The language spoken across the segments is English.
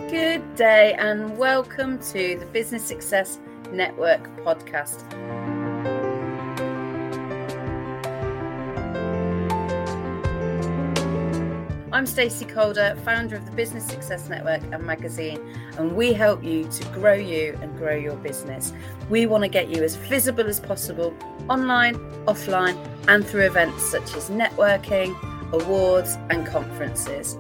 Good day and welcome to the Business Success Network podcast. I'm Stacey Calder, founder of the Business Success Network and magazine, and we help you to grow you and grow your business. We want to get you as visible as possible online, offline, and through events such as networking, awards, and conferences.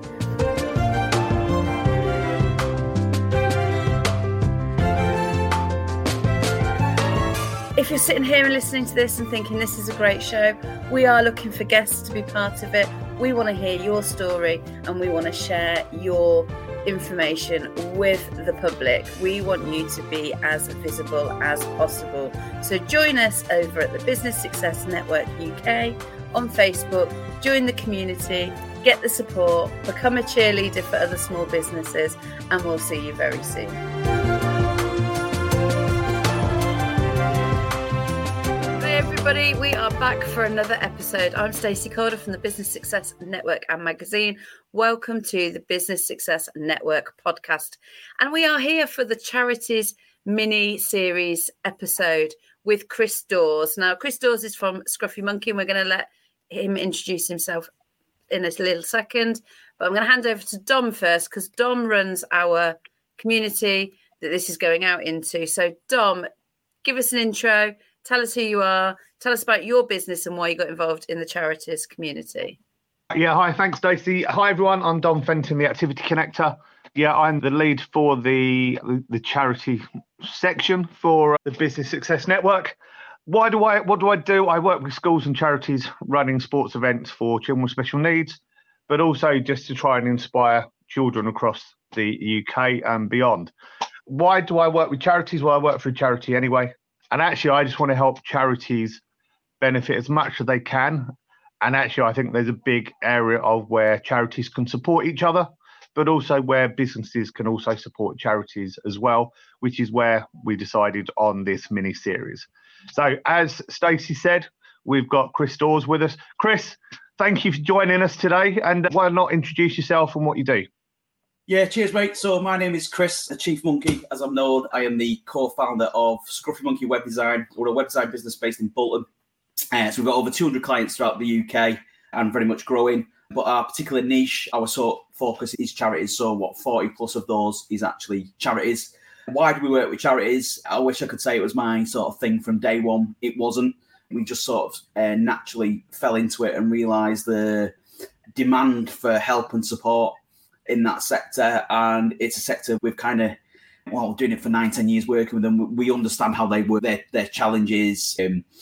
If you're sitting here and listening to this and thinking this is a great show, we are looking for guests to be part of it. We want to hear your story and we want to share your information with the public. We want you to be as visible as possible. So join us over at the Business Success Network UK on Facebook, join the community, get the support, become a cheerleader for other small businesses, and we'll see you very soon. Everybody, we are back for another episode. I'm Stacey Calder from the Business Success Network and magazine. Welcome to the Business Success Network podcast. And we are here for the Charities mini series episode with Chris Dawes. Now, Chris Dawes is from Scruffy Monkey, and we're going to let him introduce himself in a little second. But I'm going to hand over to Dom first, because Dom runs our community that this is going out into. So, Dom, give us an intro. Tell us who you are. Tell us about your business and why you got involved in the charities community. Yeah, hi, thanks, Stacey. Hi, everyone. I'm Dom Fenton, the Activity Connector. Yeah, I'm the lead for the charity section for the Business Success Network. What do I do? I work with schools and charities running sports events for children with special needs, but also just to try and inspire children across the UK and beyond. Why do I work with charities? Well, I work for a charity anyway. And actually, I just want to help charities benefit as much as they can. And actually, I think there's a big area of where charities can support each other, but also where businesses can also support charities as well, which is where we decided on this mini series. So as Stacey said, we've got Chris Dawes with us. Chris, thank you for joining us today. And why not introduce yourself and what you do? Yeah, cheers, mate. So my name is Chris, a Chief Monkey, as I'm known. I am the co-founder of Scruffy Monkey Web Design. We're a web design business based in Bolton. So we've got over 200 clients throughout the UK and very much growing. But our particular niche, our sort of focus is charities. So 40 plus of those is actually charities. Why do we work with charities? I wish I could say it was my sort of thing from day one. It wasn't. We just sort of naturally fell into it and realised the demand for help and support in that sector, and it's a sector we've kind of doing it for 9-10 years, working with them. We understand how they work, their challenges,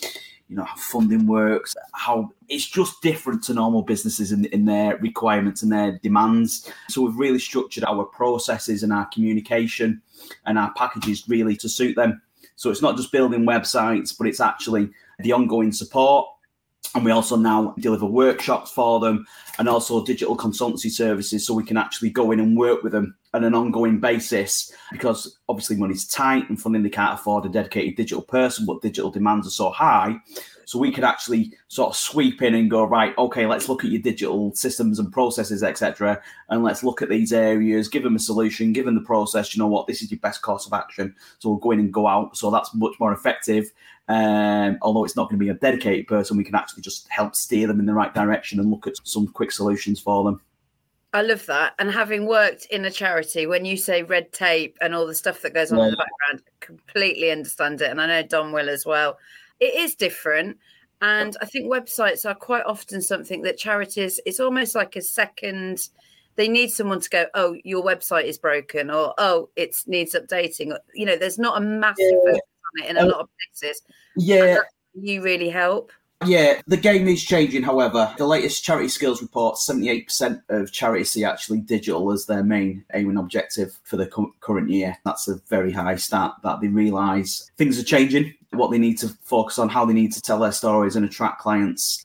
how funding works, how it's just different to normal businesses in their requirements and their demands. So we've really structured our processes and our communication and our packages really to suit them. So it's not just building websites, but it's actually the ongoing support. And we also now deliver workshops for them and also digital consultancy services, so we can actually go in and work with them on an ongoing basis, because obviously money's tight and funding, they can't afford a dedicated digital person, but digital demands are so high. So we could actually sort of sweep in and go, right, okay, let's look at your digital systems and processes, etc. And let's look at these areas, give them a solution, give them the process, you know what, this is your best course of action. So we'll go in and go out. So that's much more effective. Although it's not going to be a dedicated person, we can actually just help steer them in the right direction and look at some quick solutions for them. I love that. And having worked in a charity, when you say red tape and all the stuff that goes on in the background, completely understand it. And I know Don will as well. It is different. And I think websites are quite often something that charities, it's almost like a second, they need someone to go, oh, your website is broken, or, oh, it needs updating. You know, there's not a massive focus on it in a lot of places. Yeah. You really help. Yeah, the game is changing, however. The latest Charity Skills report, 78% of charities see actually digital as their main aim and objective for the current year. That's a very high stat, that they realise things are changing, what they need to focus on, how they need to tell their stories and attract clients.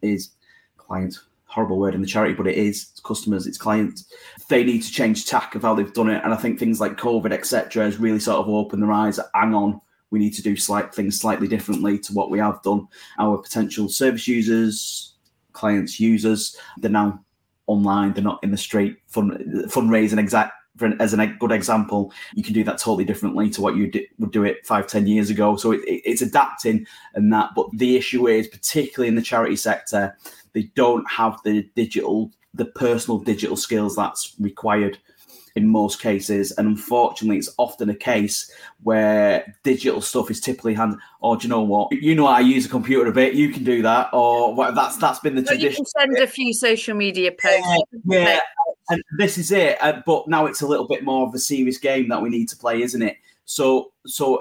Horrible word in the charity, but it is. It's customers, it's clients. They need to change tack of how they've done it. And I think things like COVID, etc., has really sort of opened their eyes. Hang on, we need to do things slightly differently to what we have done. Our potential service users, clients, users, they're now online. They're not in the street fundraising as a good example, you can do that totally differently to what you would do it 5-10 years ago. So it's adapting and that. But the issue is, particularly in the charity sector, they don't have the personal digital skills that's required in most cases. And unfortunately, it's often a case where digital stuff is typically do you know what? You know how I use a computer a bit, you can do that. Or what, that's been the tradition. You can send a few social media posts. Yeah. And this is it. But now it's a little bit more of a serious game that we need to play, isn't it? So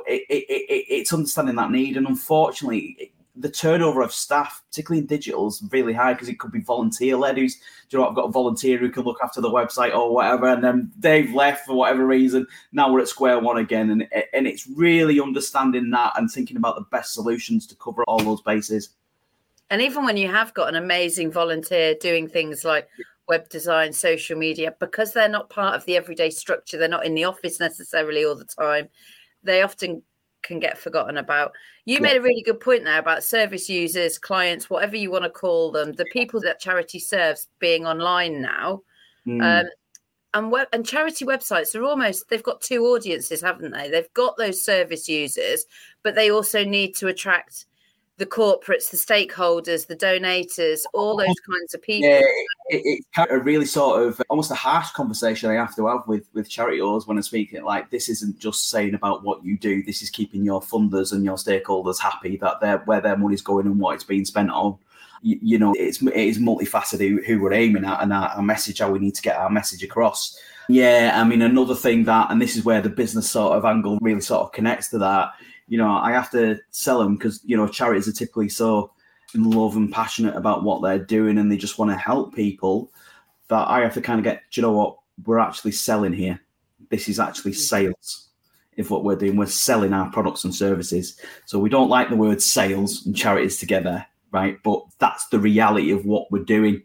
it's understanding that need. And unfortunately, the turnover of staff, particularly in digital, is really high because it could be volunteer-led. I've got a volunteer who can look after the website or whatever, and then they've left for whatever reason. Now we're at square one again, and it's really understanding that and thinking about the best solutions to cover all those bases. And even when you have got an amazing volunteer doing things like web design, social media, because they're not part of the everyday structure, they're not in the office necessarily all the time, they often can get forgotten about. You made a really good point there about service users, clients, whatever you want to call them, the people that charity serves being online now. And charity websites they've got two audiences, haven't they? They've got those service users, but they also need to attract the corporates, the stakeholders, the donators, all those kinds of people. Yeah, it's kind of a really sort of almost a harsh conversation I have to have with charity owners when I'm speaking. Like, this isn't just saying about what you do. This is keeping your funders and your stakeholders happy that where their money's going and what it's being spent on. You know, it is multifaceted who we're aiming at and our message, how we need to get our message across. Yeah, I mean, another thing and this is where the business sort of angle really sort of connects to that. You know, I have to sell them because, you know, charities are typically so in love and passionate about what they're doing and they just want to help people that I have to kind of get, do you know what, we're actually selling here. This is actually sales if what we're doing. We're selling our products and services. So we don't like the word sales and charities together, right? But that's the reality of what we're doing.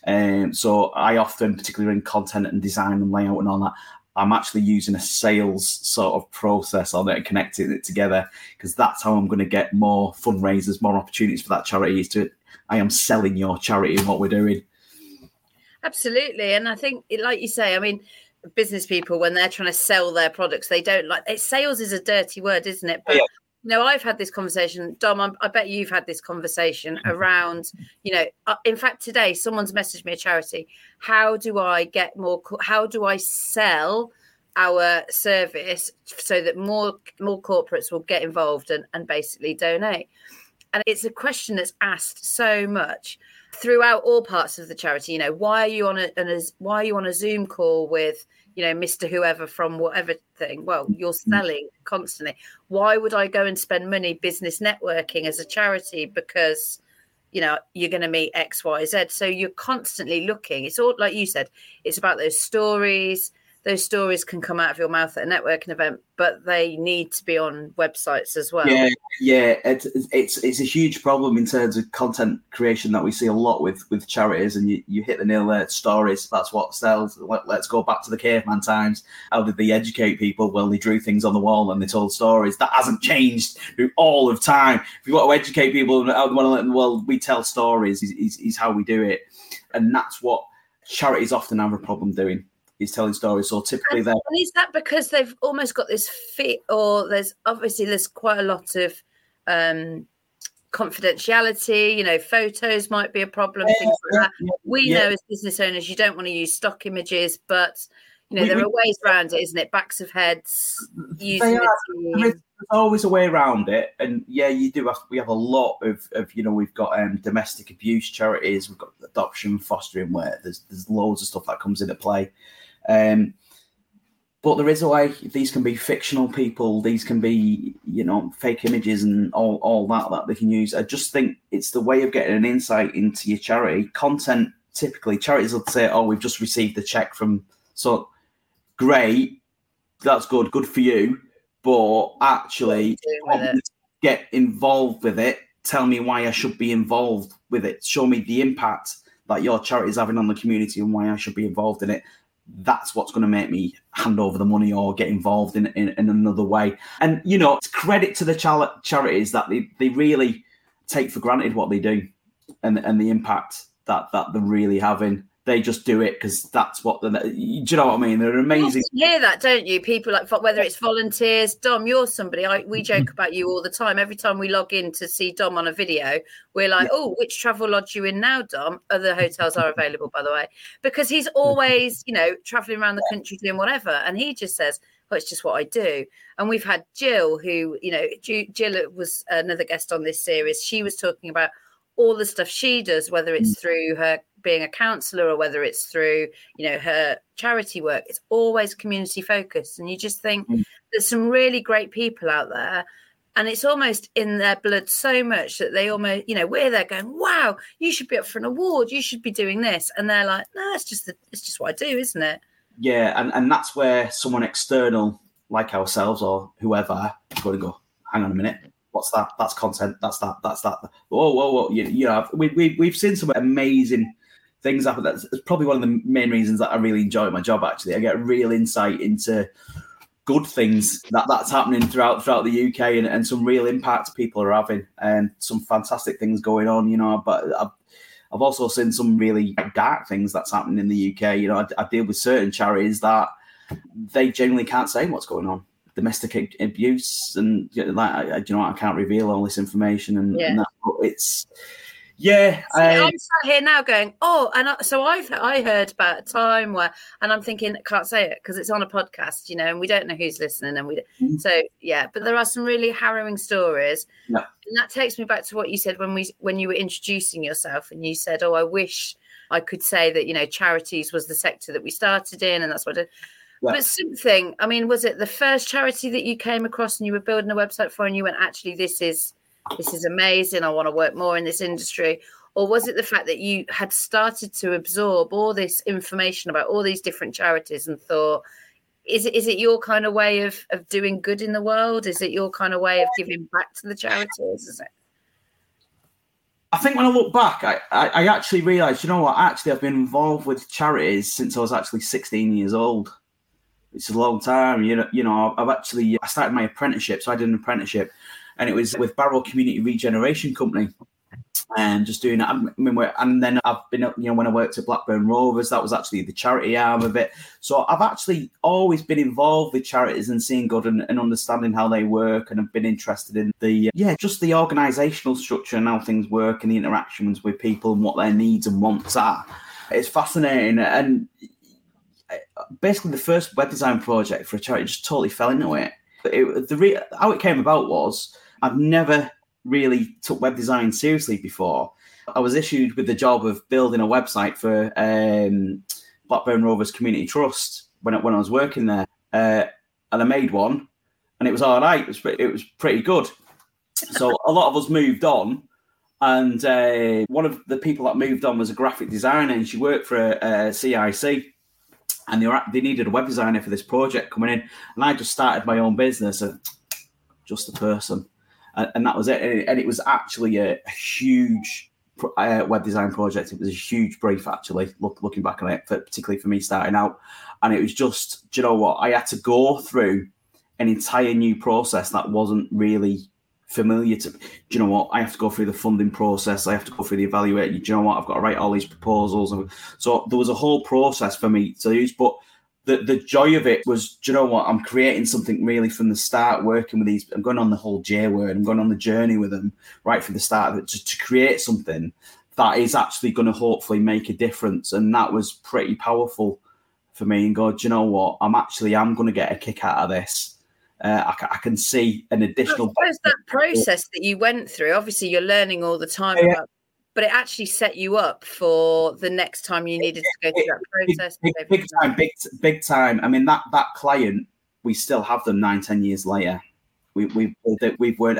So I often, particularly in content and design and layout and all that, I'm actually using a sales sort of process on it and connecting it together because that's how I'm going to get more fundraisers, more opportunities for that charity. I am selling your charity and what we're doing. Absolutely. And I think, like you say, I mean, business people, when they're trying to sell their products, they don't like it. Sales is a dirty word, isn't it? But you know, I've had this conversation, Dom, I bet you've had this conversation around, you know, in fact, today, someone's messaged me a charity. How do I sell our service so that more corporates will get involved and basically donate? And it's a question that's asked so much throughout all parts of the charity. You know, why are you on a Zoom call with, you know, Mr. Whoever from whatever thing? Well, you're selling constantly. Why would I go and spend money business networking as a charity? Because, you know, you're going to meet X, Y, Z. So you're constantly looking. It's all, like you said, it's about those stories. Those stories can come out of your mouth at a networking event, but they need to be on websites as well. Yeah, it's a huge problem in terms of content creation that we see a lot with charities, and you hit the nail there. Stories, that's what sells. Let's go back to the caveman times. How did they educate people? Well, they drew things on the wall and they told stories. That hasn't changed through all of time. If you want to educate people, well, we tell stories is how we do it, and that's what charities often have a problem doing. Is telling stories. So typically and is that because they've almost got this fit, or there's quite a lot of confidentiality, you know, photos might be a problem, things like that. We know as business owners you don't want to use stock images, but you know, there are ways around it, isn't it? Backs of heads, there's always a way around it. And yeah, we have a lot of you know, we've got domestic abuse charities, we've got adoption, fostering, where there's loads of stuff that comes into play. But there is a way. These can be fictional people. These can be, you know, fake images and all that they can use. I just think it's the way of getting an insight into your charity. Content, typically, charities will say, oh, we've just received the check from... So, great, that's good for you. But actually, get involved with it. Tell me why I should be involved with it. Show me the impact that your charity is having on the community and why I should be involved in it. That's what's going to make me hand over the money or get involved in another way. And, you know, it's credit to the charities that they really take for granted what they do and the impact that they're really having. They just do it because that's what do you know what I mean? They're amazing. You hear that, don't you? People like, whether it's volunteers. Dom, you're somebody. We joke about you all the time. Every time we log in to see Dom on a video, we're like, "Oh, which travel lodge you in now, Dom?" Other hotels are available, by the way, because he's always, traveling around the country doing whatever, and he just says, "Oh, it's just what I do." And we've had Jill, who, Jill was another guest on this series. She was talking about all the stuff she does, whether it's through her being a counsellor or whether it's through, her charity work. It's always community focused. And you just think there's some really great people out there, and it's almost in their blood so much that they almost, we're there going, wow, you should be up for an award. You should be doing this. And they're like, no, it's just what I do, isn't it? Yeah. And that's where someone external like ourselves or whoever is going to go, hang on a minute. What's that? That's content. That's that. Whoa. We've seen some amazing things happen. That's probably one of the main reasons that I really enjoy my job, actually. I get real insight into good things that's happening throughout the UK and some real impact people are having and some fantastic things going on, but I've also seen some really dark things that's happening in the UK. I deal with certain charities that they genuinely can't say what's going on. Domestic abuse and I can't reveal all this information and that, it's I'm sat here now going, I heard about a time where, and I'm thinking I can't say it because it's on a podcast, and we don't know who's listening, and but there are some really harrowing stories, and that takes me back to what you said when you were introducing yourself, and you said, I wish I could say that charities was the sector that we started in, and that's what I did. Yeah. But something, was it the first charity that you came across and you were building a website for and you went, actually, this is amazing. I want to work more in this industry. Or was it the fact that you had started to absorb all this information about all these different charities and thought, is it your kind of way of doing good in the world? Is it your kind of way of giving back to the charities? Is it? I think when I look back, I actually realised, actually I've been involved with charities since I was actually 16 years old. It's a long time, I started my apprenticeship, so I did an apprenticeship, and it was with Barrow Community Regeneration Company, and just doing that. And then I've been, when I worked at Blackburn Rovers, that was actually the charity arm of it. So I've actually always been involved with charities and seeing good and understanding how they work, and I've been interested in just the organisational structure and how things work and the interactions with people and what their needs and wants are. It's fascinating, and basically the first web design project for a charity just totally fell into it. How it came about was I've never really took web design seriously before. I was issued with the job of building a website for Blackburn Rovers Community Trust when I was working there, and I made one, and it was all right. It was pretty good. So a lot of us moved on, and one of the people that moved on was a graphic designer, and she worked for a CIC. And they needed a web designer for this project coming in. And I just started my own business, just a person. And that was it. And it was actually a huge web design project. It was a huge brief, actually, looking back on it, particularly for me starting out. And it was just, do you know what? I had to go through an entire new process that wasn't really familiar to me. Do you know what? I have to go through the funding process. I have to go through the evaluation. Do you know what? I've got to write all these proposals. So there was a whole process for me to use. But the joy of it was, do you know what? I'm creating something really from the start, working with these. I'm going on the whole J word. I'm going on the journey with them right from the start of it to create something that is actually going to hopefully make a difference. And that was pretty powerful for me. And go, do you know what? I'm going to get a kick out of this. I can see an additional. I suppose that process that you went through, obviously you're learning all the time about, but it actually set you up for the next time you needed to go through that process. Big time. I mean, that client, we still have them 9-10 years later. We've learned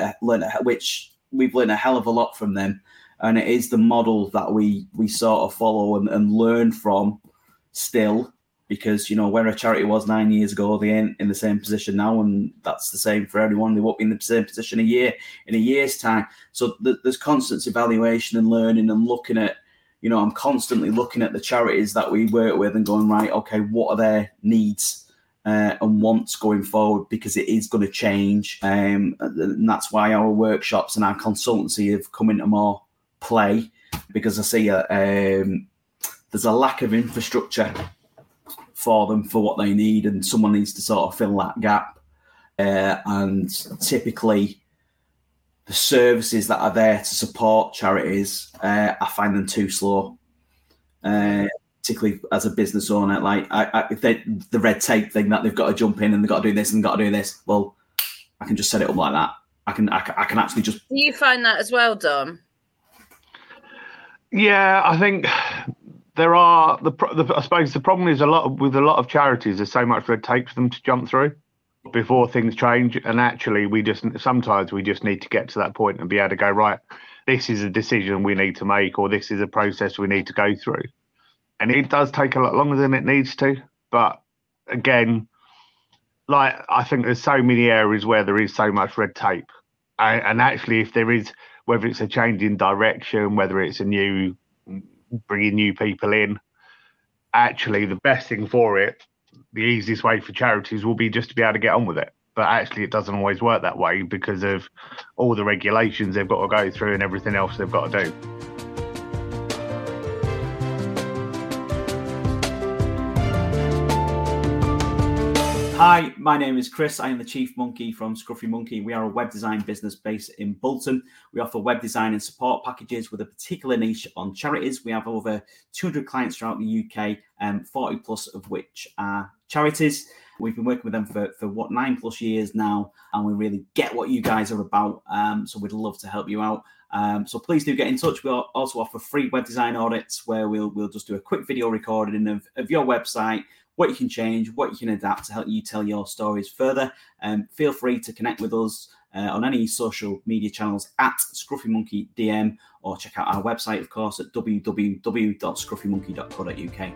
a hell of a lot from them, and it is the model that we sort of follow and learn from still. Because, where a charity was 9 years ago, they ain't in the same position now. And that's the same for everyone. They won't be in the same position in a year's time. So there's constant evaluation and learning and looking at, I'm constantly looking at the charities that we work with and going, right, okay, what are their needs and wants going forward? Because it is going to change. And that's why our workshops and our consultancy have come into more play, because I see there's a lack of infrastructure for them for what they need, and someone needs to sort of fill that gap. And typically, the services that are there to support charities, I find them too slow. Particularly as a business owner, like the red tape thing that they've got to jump in and they've got to do this and they've got to do this. Well, I can just set it up like that. I can actually just. Do you find that as well, Dom? Yeah, I think there are I suppose the problem is with a lot of charities. There's so much red tape for them to jump through before things change, and actually, sometimes we just need to get to that point and be able to go, right, this is a decision we need to make, or this is a process we need to go through, and it does take a lot longer than it needs to. But again, like, I think there's so many areas where there is so much red tape, and actually, if there is, whether it's a change in direction, whether it's bringing new people in, actually the best thing for it, the easiest way for charities will be just to be able to get on with it. But actually it doesn't always work that way because of all the regulations they've got to go through and everything else they've got to do. Hi, my name is Chris. I am the Chief Monkey from Scruffy Monkey. We are a web design business based in Bolton. We offer web design and support packages with a particular niche on charities. We have over 200 clients throughout the UK, 40 plus of which are charities. We've been working with them for 9+ years now, and we really get what you guys are about. So we'd love to help you out. So please do get in touch. We'll also offer free web design audits where we'll just do a quick video recording of your website, what you can change, what you can adapt to help you tell your stories further. Feel free to connect with us on any social media channels at Scruffy Monkey DM, or check out our website, of course, at www.scruffymonkey.co.uk.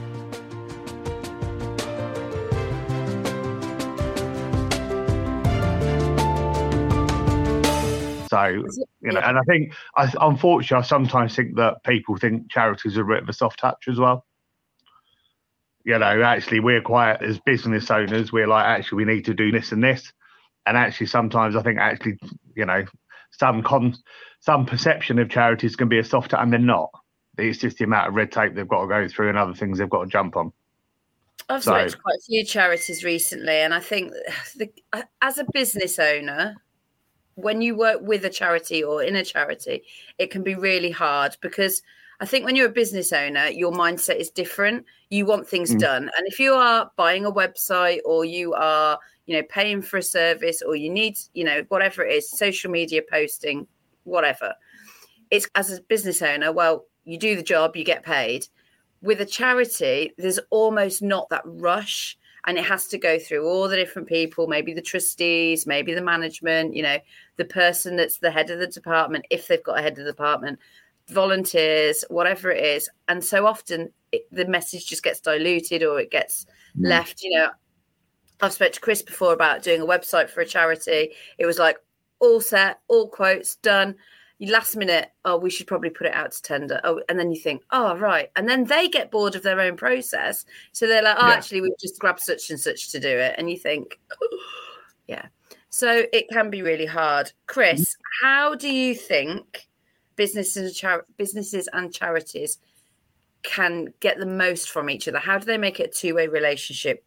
So, and I think, unfortunately, I sometimes think that people think charities are a bit of a soft touch as well. Actually, we're quite, as business owners, we're like, actually, we need to do this and this. And actually, sometimes I think some perception of charities can be a soft touch, and they're not. It's just the amount of red tape they've got to go through and other things they've got to jump on. I've spoken to quite a few charities recently, and I think as a business owner, when you work with a charity or in a charity, it can be really hard, because I think when you're a business owner, your mindset is different. You want things done. And if you are buying a website, or you are, paying for a service, or you need, whatever it is, social media posting, whatever, it's, as a business owner, well, you do the job, you get paid. With a charity, there's almost not that rush. And it has to go through all the different people, maybe the trustees, maybe the management, the person that's the head of the department, if they've got a head of the department, volunteers, whatever it is. And so often the message just gets diluted, or it gets left. I've spoken to Chris before about doing a website for a charity. It was like all set, all quotes done. Last minute, we should probably put it out to tender. And then you think, right. And then they get bored of their own process. So they're like, actually, we've just grabbed such and such to do it. And you think, yeah. So it can be really hard. Chris, how do you think businesses and charities can get the most from each other? How do they make it a two-way relationship?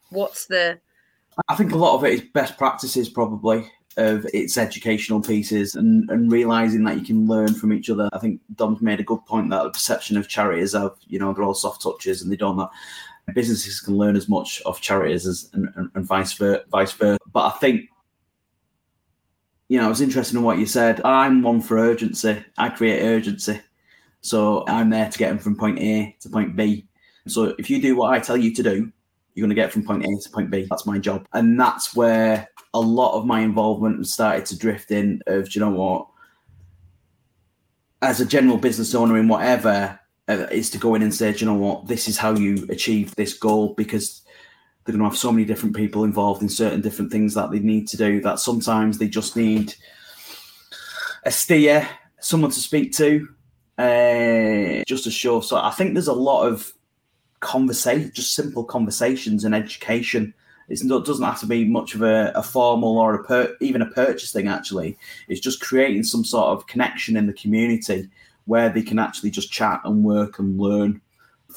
I think a lot of it is best practices, probably, of its educational pieces, and realising that you can learn from each other. I think Dom's made a good point that the perception of charities of, they're all soft touches and they don't know. Businesses can learn as much of charities and vice versa. But I think, it was interesting in what you said. I'm one for urgency. I create urgency. So I'm there to get them from point A to point B. So if you do what I tell you to do, you're going to get from point A to point B. That's my job. And that's where a lot of my involvement started to drift in of, as a general business owner in whatever, is to go in and say, this is how you achieve this goal, because they're going to have so many different people involved in certain different things that they need to do, that sometimes they just need a steer, someone to speak to, just to show. So I think there's a lot of conversation, just simple conversations and education. It doesn't have to be much of a formal or even a purchase thing, actually. It's just creating some sort of connection in the community where they can actually just chat and work and learn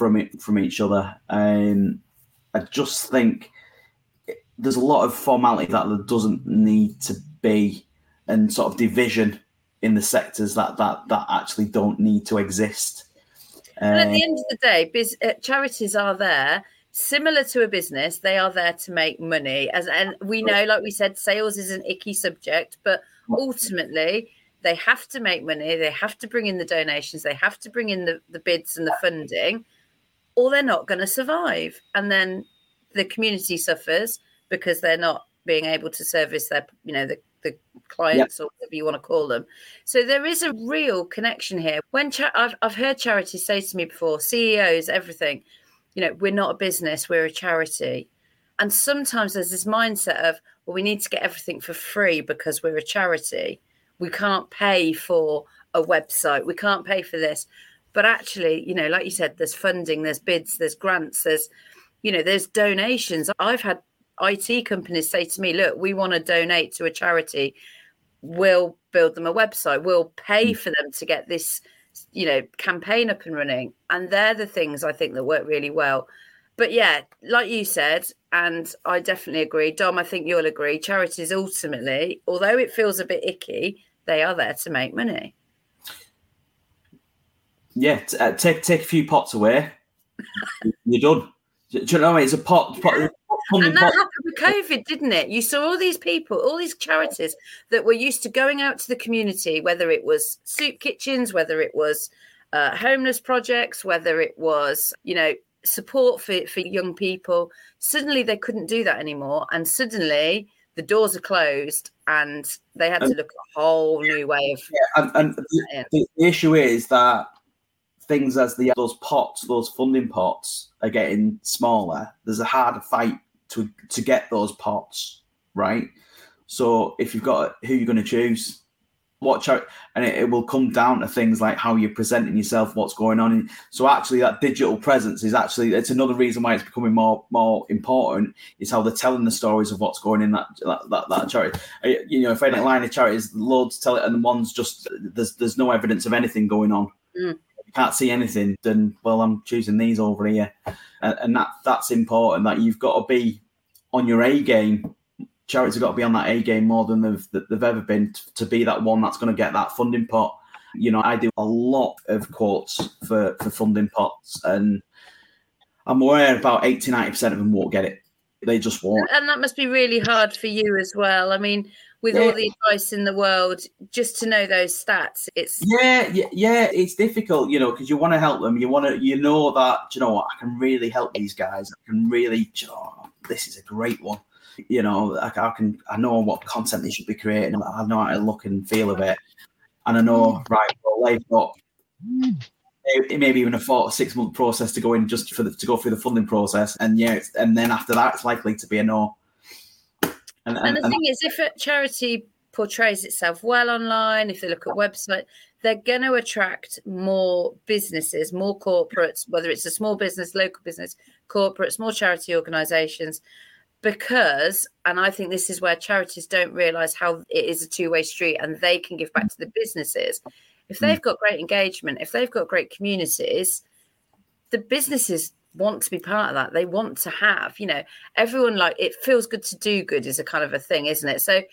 from each other. I just think there's a lot of formality that there doesn't need to be, and sort of division in the sectors that actually don't need to exist. And at the end of the day, charities are there, similar to a business. They are there to make money. And we know, like we said, sales is an icky subject, but ultimately they have to make money. They have to bring in the donations. They have to bring in the bids and the funding, or they're not going to survive. And then the community suffers because they're not being able to service their, the clients or whatever you want to call them. So there is a real connection here. When I've heard charities say to me before, CEOs, everything, we're not a business, we're a charity. And sometimes there's this mindset of, well, we need to get everything for free because we're a charity. We can't pay for a website. We can't pay for this. But actually, like you said, there's funding, there's bids, there's grants, there's donations. I've had IT companies say to me, look, we want to donate to a charity. We'll build them a website. We'll pay for them to get this, campaign up and running. And they're the things I think that work really well. But yeah, like you said, and I definitely agree, Dom, I think you'll agree, charities ultimately, although it feels a bit icky, they are there to make money. Yeah, take a few pots away, you're done. Do you know what I mean? It's a pot. And that happened with COVID, didn't it? You saw all these people, all these charities that were used to going out to the community, whether it was soup kitchens, whether it was homeless projects, whether it was, support for young people. Suddenly they couldn't do that anymore. And suddenly the doors are closed and they had to look at a whole new way of... Yeah, and the issue is that things as those funding pots are getting smaller, there's a harder fight to get those pots, right? So if you've got who you're going to choose, what charity, and it will come down to things like how you're presenting yourself, what's going on. So actually that digital presence is it's another reason why it's becoming more important, is how they're telling the stories of what's going in that charity. If any line of charities, loads tell it, and the ones just, there's no evidence of anything going on. You can't see anything, then, well, I'm choosing these over here. And that's important, that you've got to be on your A game. Charities have got to be on that A game more than they've ever been to be that one that's going to get that funding pot. I do a lot of quotes for funding pots, and I'm aware about 80-90% of them won't get it. They just won't. And that must be really hard for you as well. I mean, with all the advice in the world, just to know those stats, it's it's difficult, because you want to help them. You want to, that, what, I can really help these guys. I can really, this is a great one. I know what content they should be creating. I know how to look and feel of it, and I know they've got maybe even a 4 or 6 month process to go in just to go through the funding process, and then after that, it's likely to be a no. And the thing is, if a charity portrays itself well online, if they look at website, they're going to attract more businesses, more corporates, whether it's a small business, local business, corporates, more charity organisations, because, and I think this is where charities don't realise how it is a two-way street, and they can give back to the businesses. If they've got great engagement, if they've got great communities, the businesses want to be part of that. They want to have, everyone, like, it feels good to do good is a kind of a thing, isn't it? So,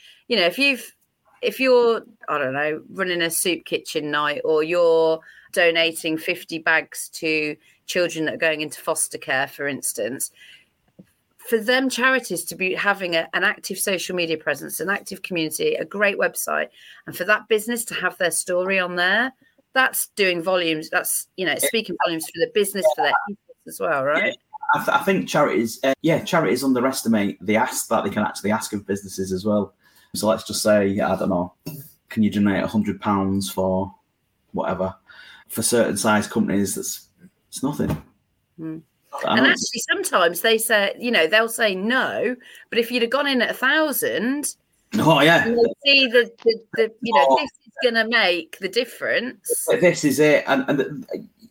if you're, I don't know, running a soup kitchen night, or you're donating 50 bags to children that are going into foster care, for instance, for them charities to be having an active social media presence, an active community, a great website, and for that business to have their story on there, that's doing volumes. That's, speaking volumes for the business, for their people as well, right? I think charities underestimate the ask that they can actually ask of businesses as well. So let's just say, I don't know, can you donate £100 for whatever? For certain size companies, it's nothing. And actually, sometimes they say, they'll say no, but if you'd have gone in at 1,000, oh yeah, and they see this is going to make the difference. This is it, and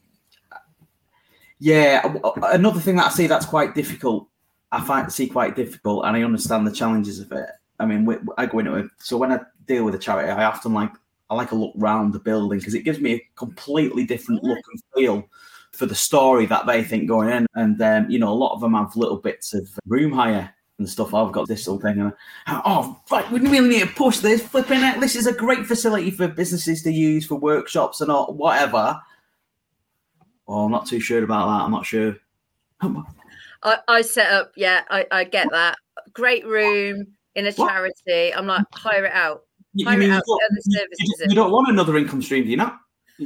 another thing that I see that's quite difficult. I see quite difficult, and I understand the challenges of it. I mean, I go into it. So when I deal with a charity, I often like a look round the building, because it gives me a completely different look and feel for the story that they think going in. And, a lot of them have little bits of room hire and stuff. I've got this little thing. Right, we really need to push this. Flipping it. This is a great facility for businesses to use for workshops and all, whatever. Oh, I'm not too sure about that. I'm not sure. I set up, I get that. Great room in a charity. I'm like, hire it out. You don't want another income stream, do you not?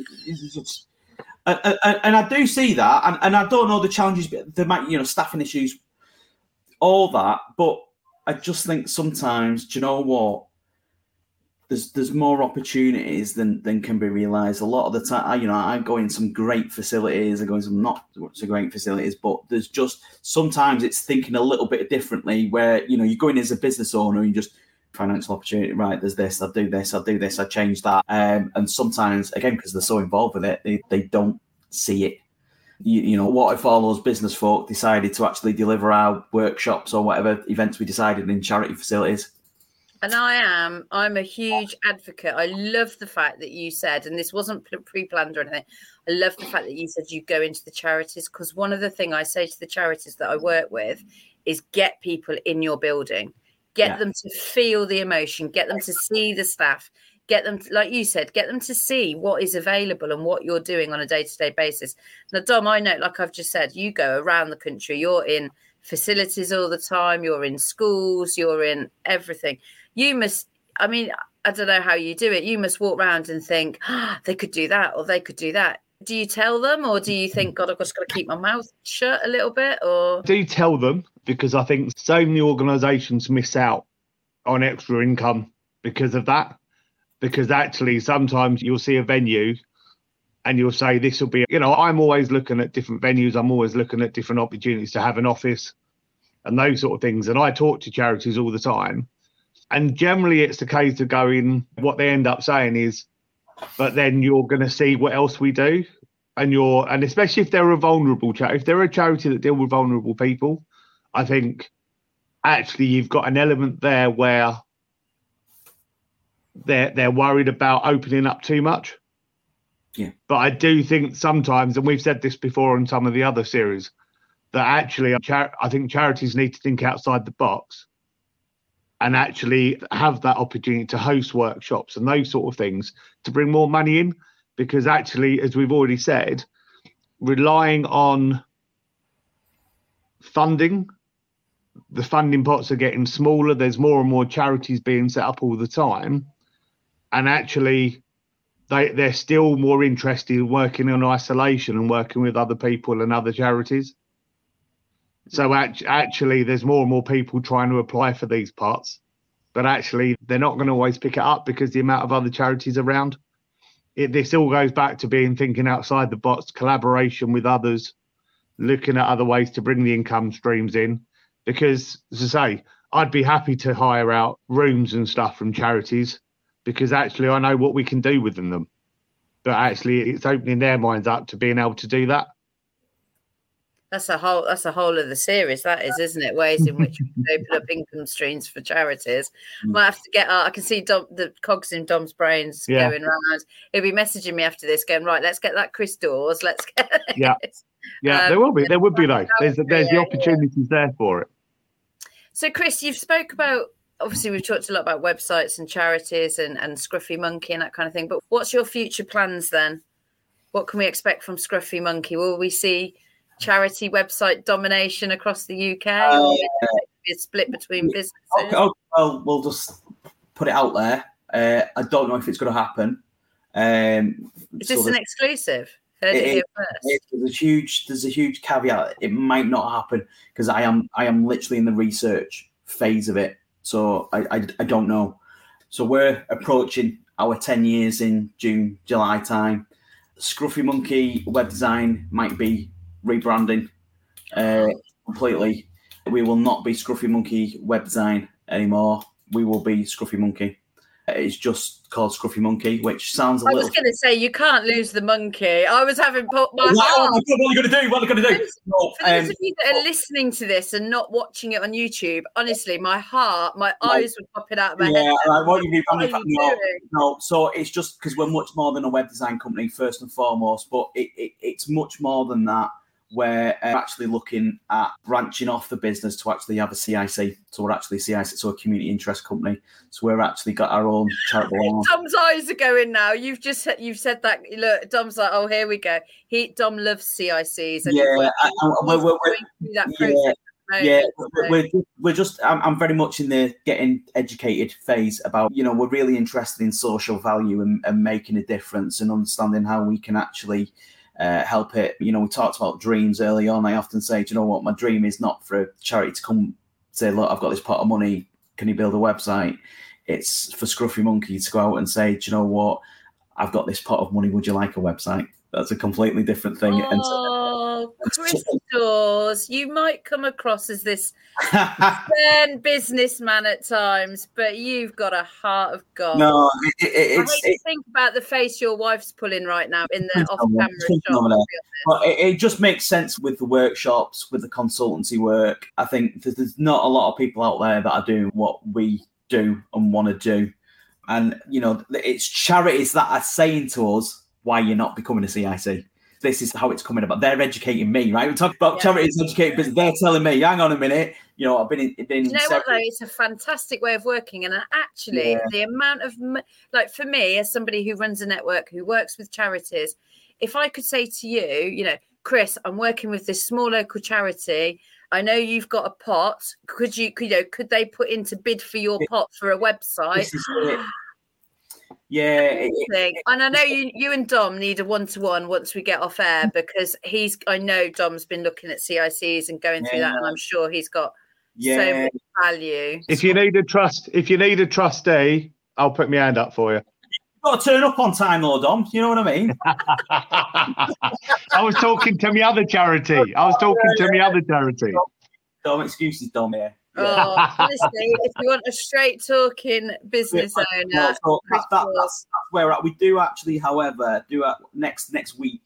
And I do see that, and I don't know the challenges, there might, staffing issues, all that, but I just think sometimes, do you know what? There's more opportunities than can be realised. A lot of the time, I go in some great facilities, I go in some not so great facilities, but there's just sometimes it's thinking a little bit differently. Where you go in as a business owner and you just financial opportunity. Right, there's this. I'll do this. I change that. And sometimes, again, because they're so involved with it, they don't see it. What if all those business folk decided to actually deliver our workshops or whatever events we decided in charity facilities? And I'm a huge advocate. I love the fact that you said, and this wasn't pre-planned or anything, I love the fact that you said you go into the charities, because one of the things I say to the charities that I work with is get people in your building, get them to feel the emotion, get them to see the staff, get them, like you said, get them to see what is available and what you're doing on a day-to-day basis. Now, Dom, I know, like I've just said, you go around the country, you're in facilities all the time, you're in schools, you're in everything. You must, I don't know how you do it. You must walk around and think, they could do that or they could do that. Do you tell them, or do you think, God, I've just got to keep my mouth shut a little bit? Or I do tell them, because I think so many organisations miss out on extra income because of that. Because actually, sometimes you'll see a venue and you'll say, this will be, I'm always looking at different venues. I'm always looking at different opportunities to have an office and those sort of things. And I talk to charities all the time. And generally, it's the case of going, what they end up saying is, but then you're going to see what else we do. And especially if they're a vulnerable charity, if they're a charity that deal with vulnerable people, I think actually you've got an element there where they're worried about opening up too much. Yeah. But I do think sometimes, and we've said this before on some of the other series, that actually I think charities need to think outside the box and actually have that opportunity to host workshops and those sort of things to bring more money in. Because actually, as we've already said, relying on funding, the funding pots are getting smaller. There's more and more charities being set up all the time. And actually, they're still more interested in working in isolation and working with other people and other charities. So actually, there's more and more people trying to apply for these parts. But actually, they're not going to always pick it up because the amount of other charities around. This all goes back to thinking outside the box, collaboration with others, looking at other ways to bring the income streams in. Because, as I say, I'd be happy to hire out rooms and stuff from charities because actually I know what we can do within them. But actually, it's opening their minds up to being able to do that. That's a whole of the series, that is, isn't it? Ways in which we can open up income streams for charities. Might have to get I can see the cogs in Dom's brains going around. He'll be messaging me after this, going, right, let's get that Chris Dawes. Let's get there will be. There would be though. There's the opportunities there for it. So, Chris, you've spoke about, obviously we've talked a lot about websites and charities and Scruffy Monkey and that kind of thing. But what's your future plans then? What can we expect from Scruffy Monkey? Will we see charity website domination across the UK, or be a split between businesses? Well, we'll just put it out there. I don't know if it's going to happen. Is this an exclusive? Heard it here first. There's a huge caveat. It might not happen because I am literally in the research phase of it. So I don't know. So we're approaching our 10 years in June, July time. Scruffy Monkey web design might be rebranding completely. We will not be Scruffy Monkey web design anymore. We will be Scruffy Monkey. is just called Scruffy Monkey, which sounds a little... I was going to say, you can't lose the monkey. I was having put my heart... What are you going to do? What are you going to do? For those of you that are listening to this and not watching it on YouTube, honestly, my eyes were popping out of my head. Like, what are you doing? No, so it's just because we're much more than a web design company, first and foremost, but it's much more than that. We're actually looking at branching off the business to actually have a CIC. So we're actually CIC, so a community interest company. So we're actually got our own charitable arm. Dom's eyes are going now. You've said that. Look, Dom's like, oh, here we go. Dom loves CICs. And we're going through that process. We're just. I'm very much in the getting educated phase about. We're really interested in social value and making a difference and understanding how we can actually. Help it. We talked about dreams early on. I often say, do you know what? My dream is not for a charity to come say, look, I've got this pot of money. Can you build a website? It's for Scruffy Monkey to go out and say, do you know what? I've got this pot of money. Would you like a website? That's a completely different thing. Oh, Chris Dawes, you might come across as this stern businessman at times, but you've got a heart of gold. No, I hate to think about the face your wife's pulling right now in the off-camera shot. But it just makes sense with the workshops, with the consultancy work. I think there's not a lot of people out there that are doing what we do and want to do. And, it's charities that are saying to us, why you're not becoming a CIC. This is how it's coming about. They're educating me, right? We talk about charities educating business. They're telling me, hang on a minute, I've been in you know what, though? It's a fantastic way of working. And actually, the amount of, for me, as somebody who runs a network, who works with charities, if I could say to you, Chris, I'm working with this small local charity. I know you've got a pot. Could they put in to bid for your pot for a website? This is it. Yeah, and I know you and Dom need a one-to-one once we get off air because I know Dom's been looking at CICs and going through that, and I'm sure he's got so much value. If you need a trustee, I'll put my hand up for you. You've got to turn up on time, though, Dom. You know what I mean? I was talking to my other charity. Dom, excuses, Dom. Yeah. Oh, honestly, if you want a straight talking business owner, that's where we're at. We do actually, however, next week,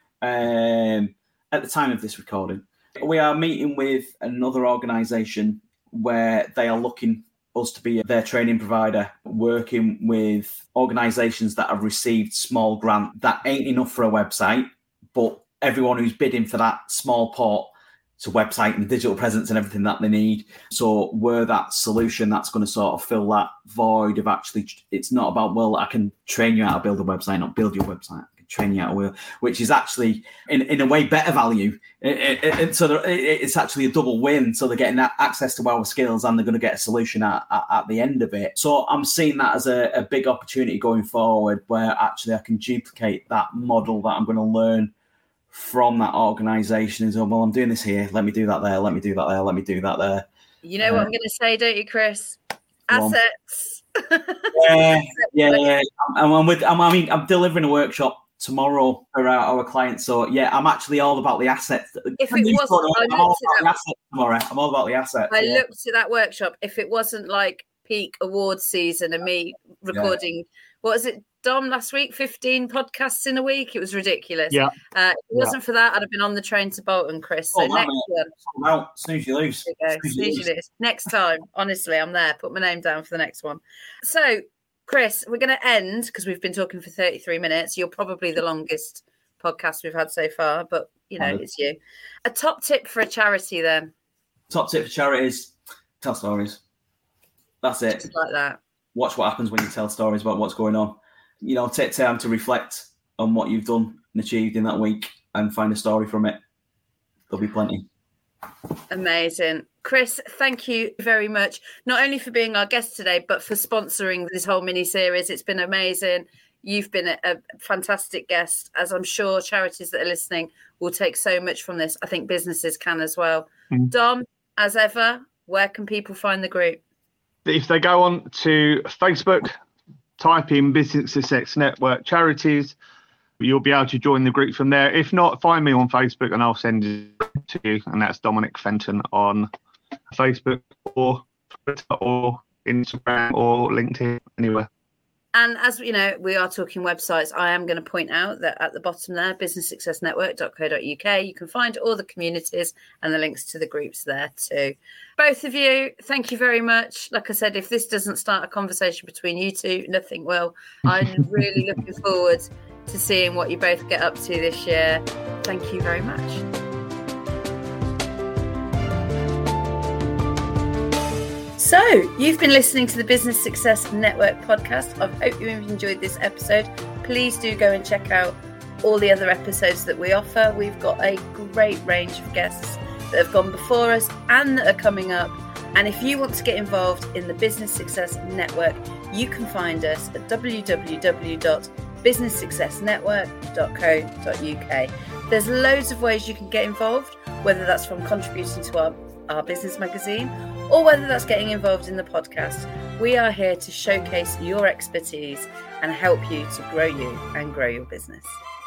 at the time of this recording, we are meeting with another organisation where they are looking us to be their training provider, working with organisations that have received small grant that ain't enough for a website, but everyone who's bidding for that small pot. It's a website and digital presence and everything that they need. So we're that solution that's going to sort of fill that void of actually, it's not about, well, I can train you how to build a website, not build your website. I can train you how to, which is actually in a way better value. So it's actually a double win. So they're getting access to our skills and they're going to get a solution at the end of it. So I'm seeing that as a big opportunity going forward where actually I can duplicate that model that I'm going to learn from that organisation is, well, I'm doing this here. Let me do that there. Let me do that there. Let me do that there. You know what I'm going to say, don't you, Chris? Assets. Yeah. I'm delivering a workshop tomorrow for our clients. So yeah, I'm actually all about the assets. If it wasn't, I'm all about the assets. I looked at that workshop. If it wasn't like peak awards season and me recording, what was it? Dom, last week, 15 podcasts in a week. It was ridiculous. Yeah. If it wasn't for that, I'd have been on the train to Bolton, Chris. So next one. Well, snooze you lose. Next time, honestly, I'm there. Put my name down for the next one. So, Chris, we're going to end because we've been talking for 33 minutes. You're probably the longest podcast we've had so far, but, it's you. A top tip for a charity then? Top tip for charities, tell stories. That's it. Just like that. Watch what happens when you tell stories about what's going on. Take time to reflect on what you've done and achieved in that week and find a story from it. There'll be plenty. Amazing. Chris, thank you very much, not only for being our guest today, but for sponsoring this whole mini-series. It's been amazing. You've been a fantastic guest, as I'm sure charities that are listening will take so much from this. I think businesses can as well. Dom, as ever, where can people find the group? If they go on to Facebook, type in Business Success Network Charities, you'll be able to join the group from there. If not, find me on Facebook and I'll send it to you. And that's Dominic Fenton on Facebook or Twitter or Instagram or LinkedIn, anywhere. And as you know, we are talking websites. I am going to point out that at the bottom there, businesssuccessnetwork.co.uk, you can find all the communities and the links to the groups there too. Both of you, thank you very much. Like I said, if this doesn't start a conversation between you two, nothing will. I'm really looking forward to seeing what you both get up to this year. Thank you very much. So, you've been listening to the Business Success Network podcast. I hope you've enjoyed this episode. Please do go and check out all the other episodes that we offer. We've got a great range of guests that have gone before us and that are coming up. And if you want to get involved in the Business Success Network, you can find us at www.businesssuccessnetwork.co.uk. There's loads of ways you can get involved, whether that's from contributing to our business magazine or whether that's getting involved in the podcast. We are here to showcase your expertise and help you to grow you and grow your business.